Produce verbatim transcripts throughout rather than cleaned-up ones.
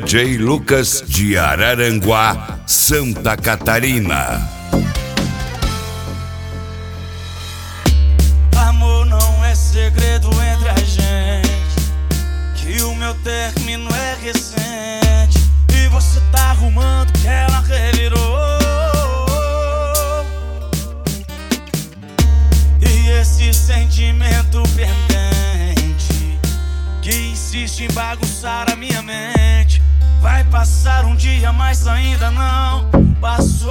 J Lucas de Araranguá, Santa Catarina. Amor não é segredo entre a gente, que o meu término é recente e você tá arrumando que ela revirou. E esse sentimento pendente que insiste em bagunçar a minha mente vai passar um dia, mas ainda não passou.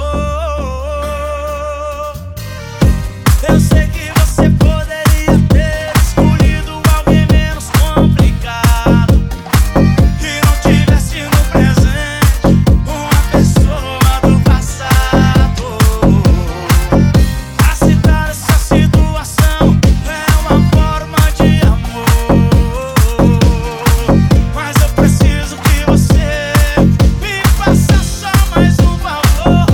Eu sei que você poderia ter escolhido alguém menos complicado, que não tivesse no presente uma pessoa do passado. Aceitar essa situação é uma forma de amor, mas eu preciso que você me faça só mais um favor.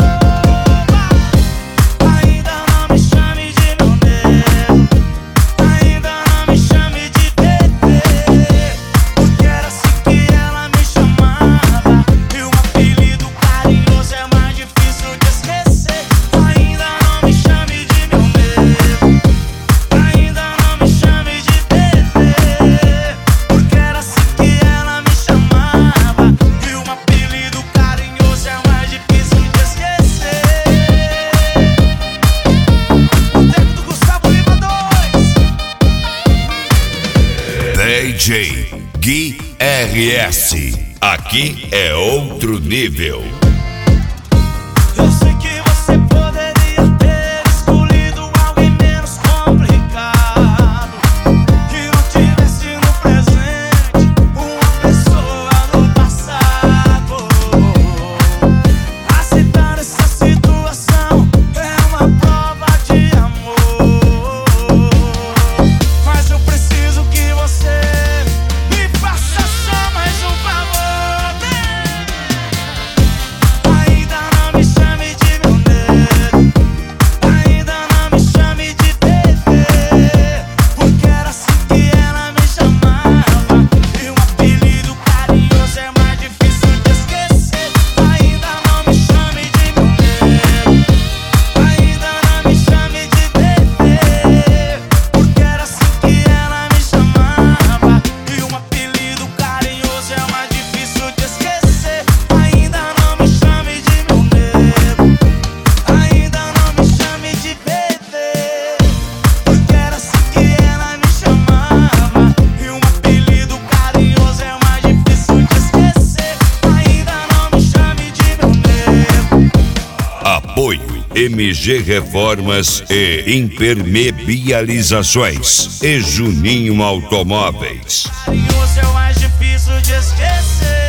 Ainda não me chame de meu nego, ainda não me chame de bebê, porque era assim que ela me chamava e um apelido carinhoso é mais difícil de esquecer. Ainda não me chame de meu nego, ainda não me chame de bebê, porque era assim que ela me chamava e um apelido carinhoso é mais difícil de esquecer. O tempo do Gustavo Lima dois. D J Gui R S. Aqui é outro nível. Eu sei que você poderia ter escolhido alguém menos complicado, que não tivesse no presente uma pessoa do passado. Aceitar essa situação é uma prova de amor, mas eu preciso que você me faça só mais um favor. Ainda não me chame de meu nego, ainda não me chame de bebê, porque era assim que ela me chamava e um apelido carinhoso é mais difícil de esquecer. Ainda não me chame de meu nego, ainda não me chame de bebê, porque era assim que ela me chamava e um apelido carinhoso é mais difícil de esquecer. Ainda não me chame de meu nego, ainda não me chame de bebê, porque era assim que ela me chamava e um apelido carinhoso é mais difícil de esquecer. Ainda não me chame de meu nego. Apoio M G Reformas e Impermeabilizações e Juninho Automóveis. Carinhoso é mais difícil de esquecer.